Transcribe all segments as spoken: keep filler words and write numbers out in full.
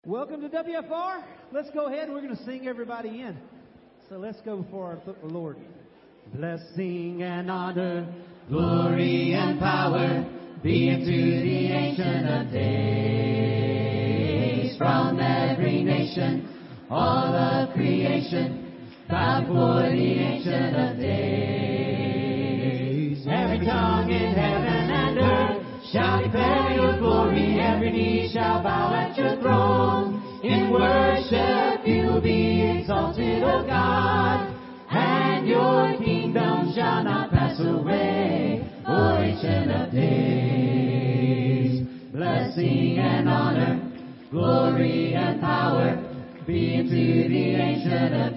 Welcome to W F R. Let's go ahead and we're going to sing everybody in. So let's go before our Lord. Blessing and honor, glory and power be unto the Ancient of Days. From every nation, all of creation, bow before the Ancient of Days. Every tongue in heaven and earth shall declare your glory. Every knee shall bow at your throne. In worship you will be exalted, O God, and your kingdom shall not pass away, O Ancient of Days. Blessing and honor, glory and power be unto the Ancient of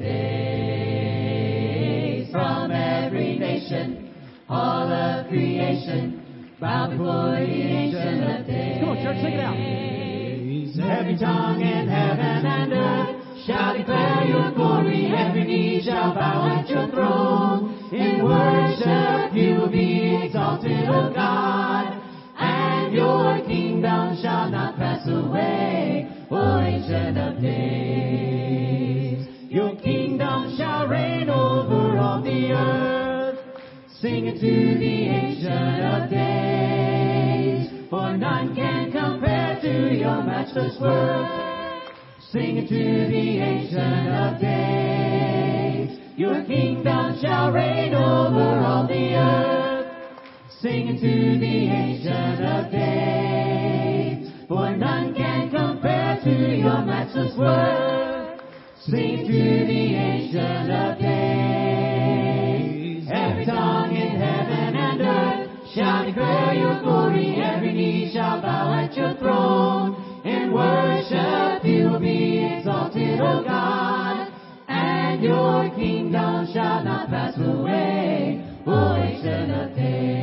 Days. From every nation, all of creation, bow before the Ancient of Days. Come on, church, sing it out. Every tongue in heaven and earth shall declare your glory. Every knee shall bow at your throne. In worship you will be exalted, O God, and your kingdom shall not pass away, O Ancient of Days. Your kingdom shall reign over all the earth. Sing it to the Ancient of Days, for none can compare to your matchless worth. Sing it to the Ancient of Days. Your kingdom shall reign over all the earth. Sing it to the Ancient of Days, for none can compare to your matchless worth. Sing it to the Ancient of Days. Every tongue in heaven and earth shall declare your glory. Every knee shall bow at your throne. In worship you will be exalted, O God, and your kingdom shall not pass away, O Ancient of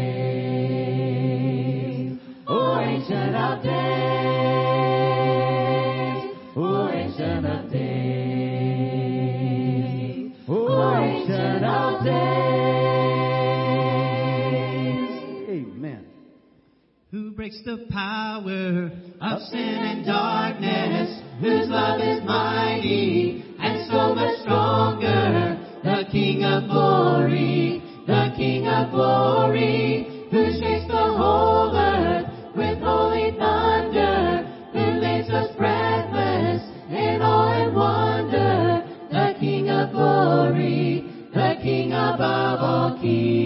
Days. O Ancient of Days. O Ancient of Days. O Ancient of Days. Amen. Who breaks the power of sin and darkness, whose love is mighty and so much stronger, the King of glory, the King of glory, who shakes the whole earth with holy thunder, who leaves us breathless in awe and wonder, the King of glory, the King above all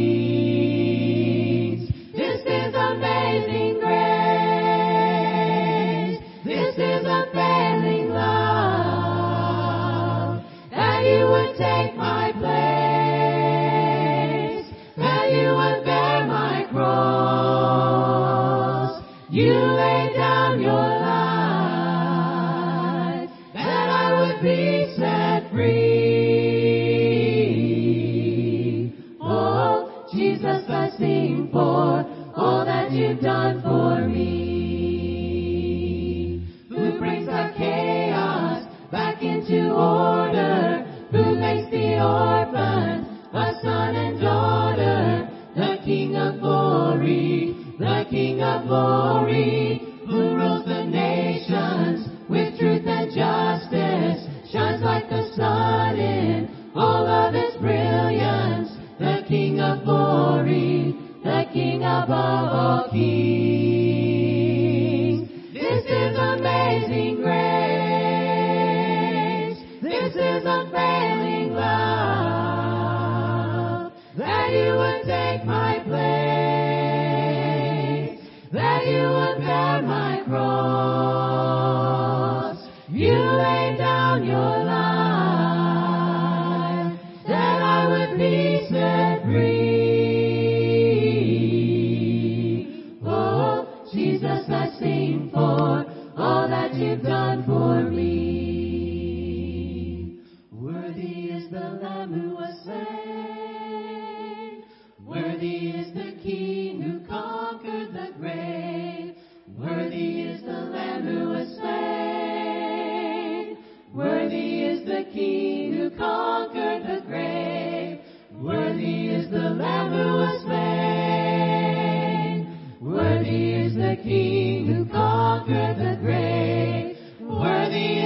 kings. This is amazing grace. This is unfailing love, that you would take my place, that you would bear my cross. You laid down your life, that I would be set free. Oh, Jesus, I sing for all that you've done for me. Who brings our chaos back into order, who makes the orphans a son and daughter, the King of glory, the King of glory, who rules the nations with truth and justice, shines like the sun in all of its brilliance, the King of glory, the King above all kings. This is amazing grace. This is unfailing love, that you would take my place, that you would bear my cross. You laid down your life, that I would be set free. Oh, Jesus, I sing for all that you've done for me. Worthy is the Lamb who was slain. Worthy is the King who conquered the grave. Worthy is the Lamb who was slain. Worthy is the King who conquered the grave. Worthy is the Lamb who was slain. Worthy is the King who conquered the grave. Worthy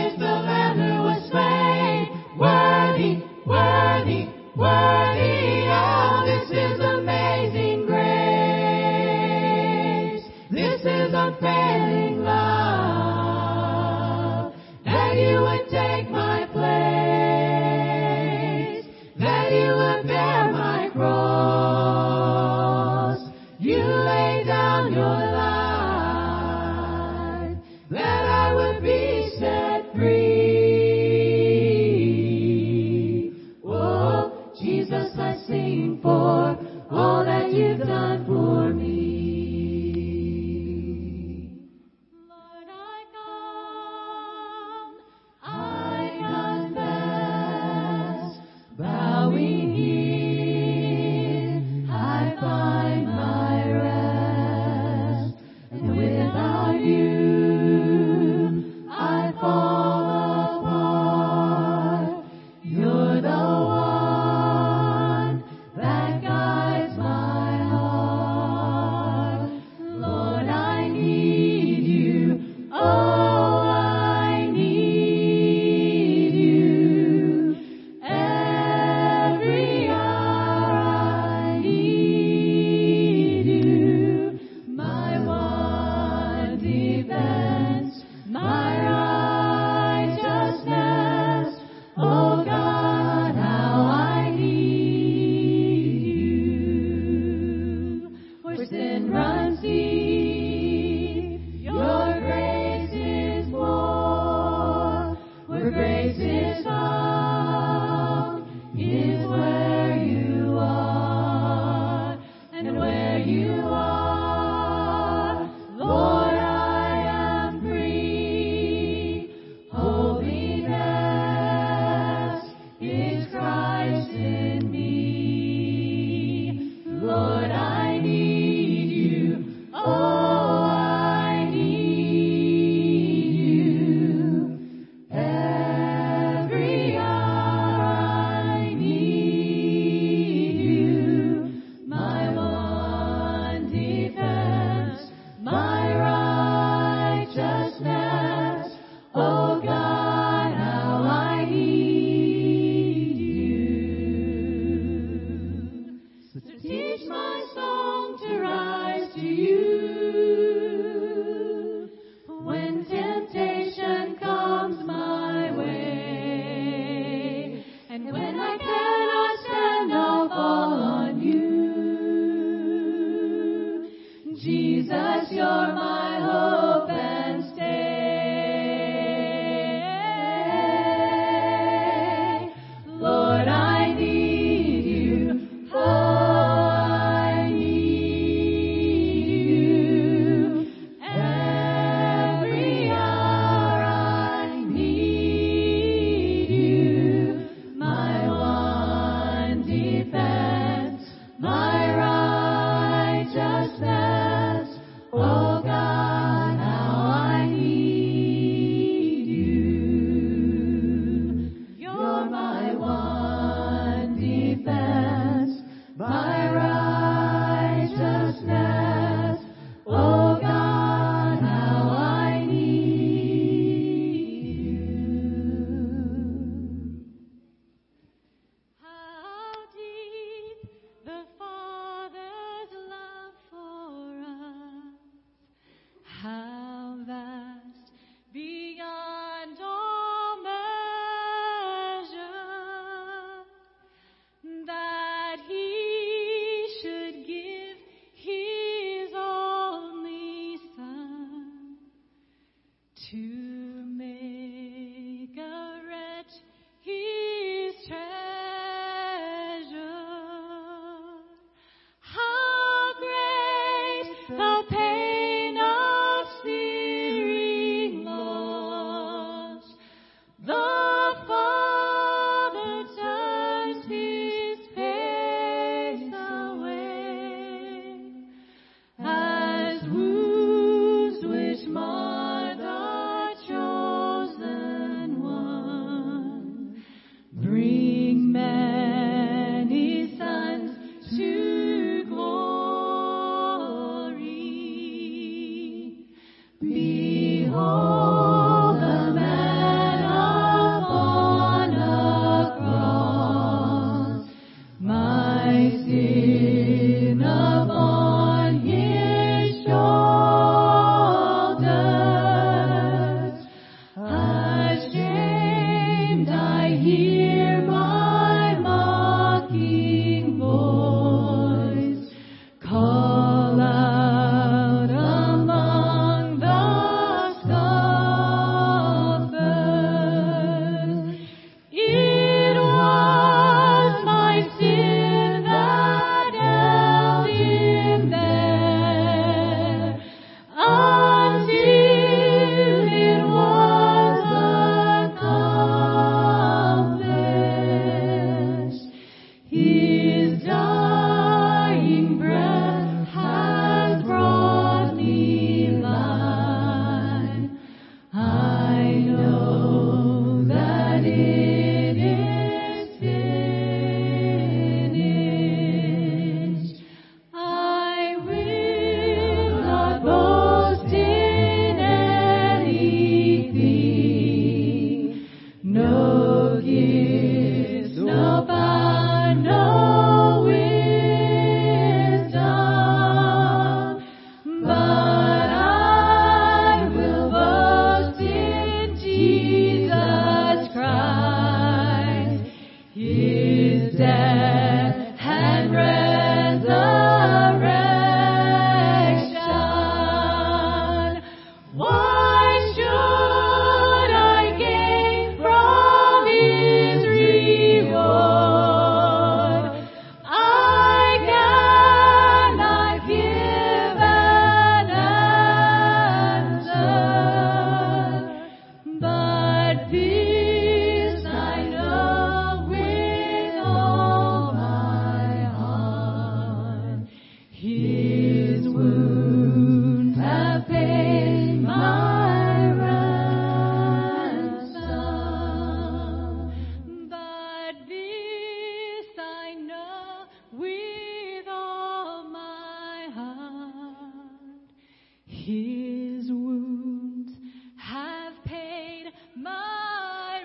my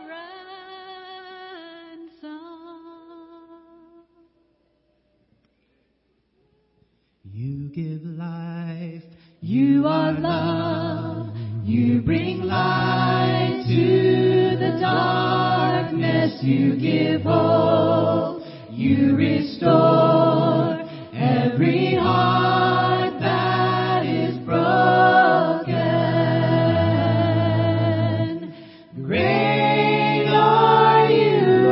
ransom. You give life, You are love, you bring light to the darkness, you give hope, you restore every heart that is broken. Great are you,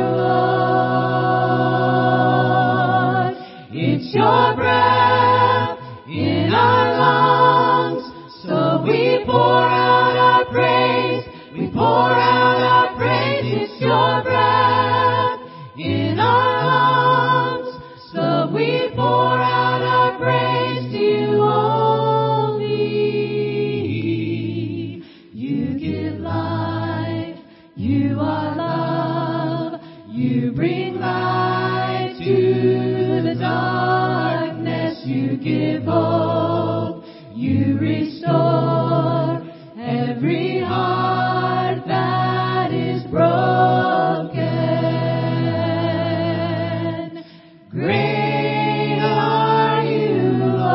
Lord. It's your breath in our lungs, so we pour out our praise. We pour out our praise. It's your breath in our lungs, so we pour out our praise to you only. You give life, you are love, you bring light to the darkness, you give hope, you restore every heart that is broken. Great are you,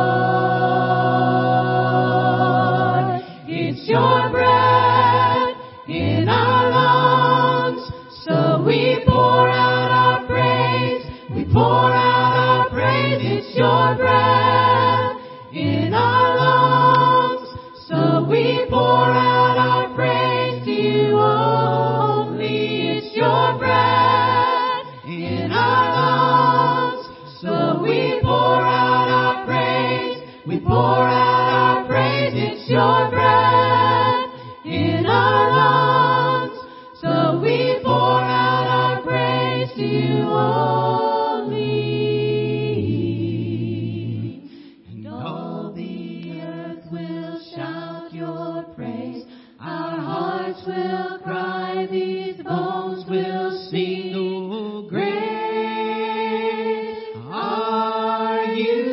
Lord. It's your breath in our lungs, so we pour out our praise. We pour out our praise. It's your breath in our lungs, so we pour out our praise to you only. It's your breath in our lungs, so we pour out our praise. We pour out our praise. It's your breath in our lungs, so we pour out our praise to you only. And all the earth will shout your praise. Our hearts will cry, these bones will sing. Oh, great are you,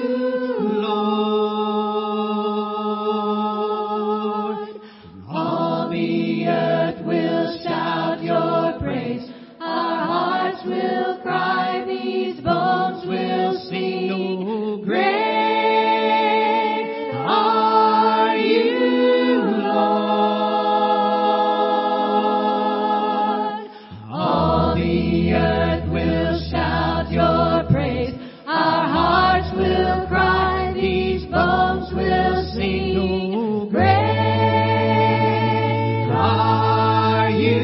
Lord. All the earth will shout your praise. Our hearts will cry, these bones will sing. Oh, great are you, Lord. All the earth will shout your praise. Our hearts will cry, these bones will sing. Oh, great are you,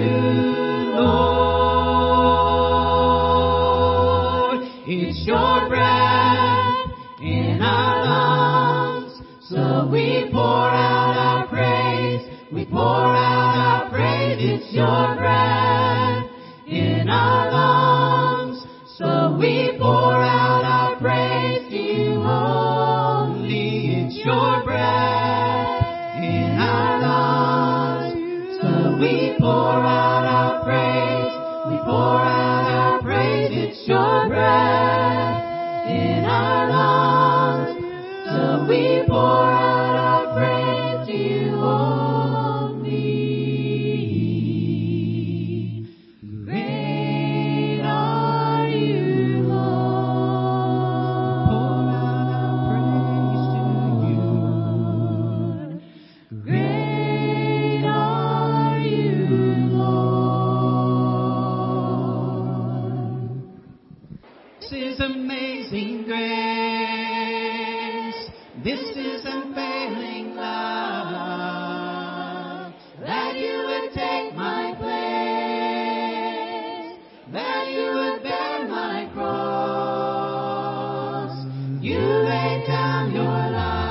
Lord. It's your breath in our lungs, so we pour out our praise. We pour out our praise. It's your breath in our lungs, so we pour out our praise to you only. It's your breath in our lungs, so we pour out our praise. We pour out our praise. It's your breath in our lungs, so we pour out our praise to you only. Great are you, Lord. Pour out our praise to you. Great are you, Lord. This is amazing grace. This is unfailing love. That you would take my place. That you would bear my cross. You laid down your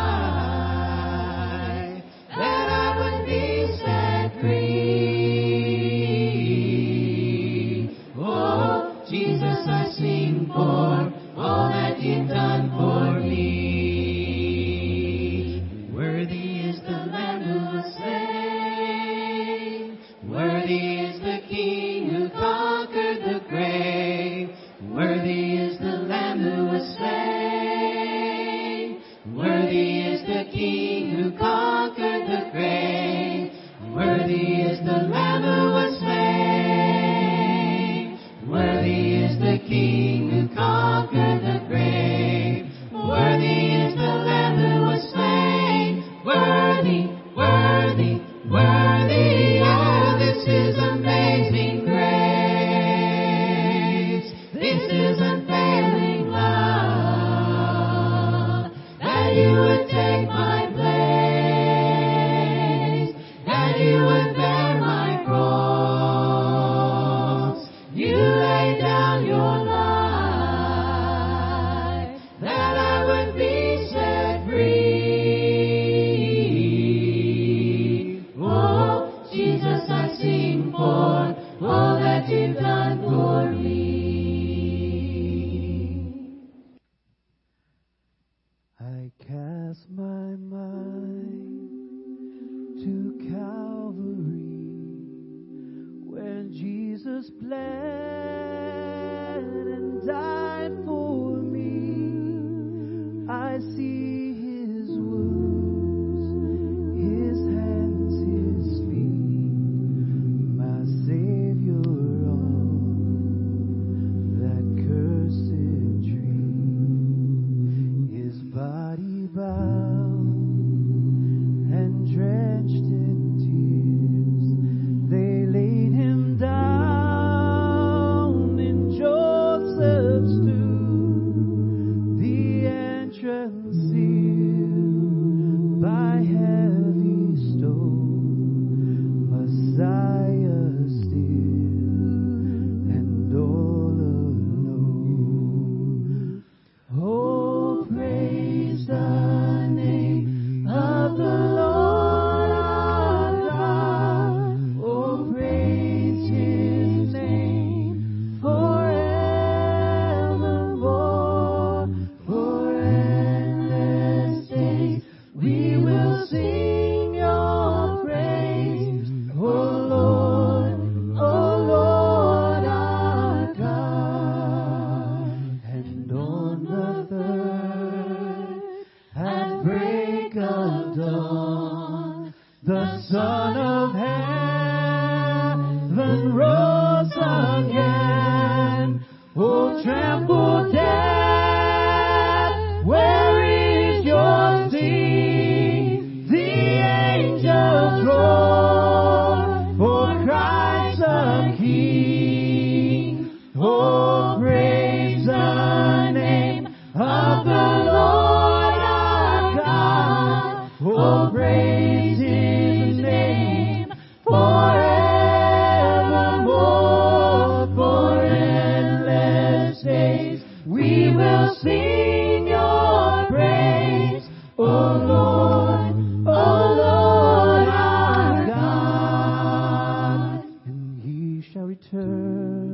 life. That I would be set free. Oh, Jesus, I sing for all that you've done for me. Worthy is the Lamb who was slain. Worthy is the King who conquered the grave. Worthy is the Lamb who was slain. Worthy is the King who conquered the grave. Worthy is the Lamb who was slain. Jesus bled and died for me. I see his wounds, his hands, his feet, my Savior on that cursed tree. His body bound and drenched in tears, they laid him down in Joseph's tomb, the entrance sealed by heavy stone, Messiah still and all alone. Oh, praise the name of the Lord our God. Oh, praise his name forevermore. For endless days we will sing your praise. Oh Lord, oh Lord our God. And on the third, at break of dawn, the Son of Heaven rose again. Oh, trample death, where is your sting? The angels roar, for Christ the King. Oh, praise the name of the Lord our God. Oh, praise his name forevermore. For endless days we will sing your praise. Oh Lord, oh Lord our God. And he shall return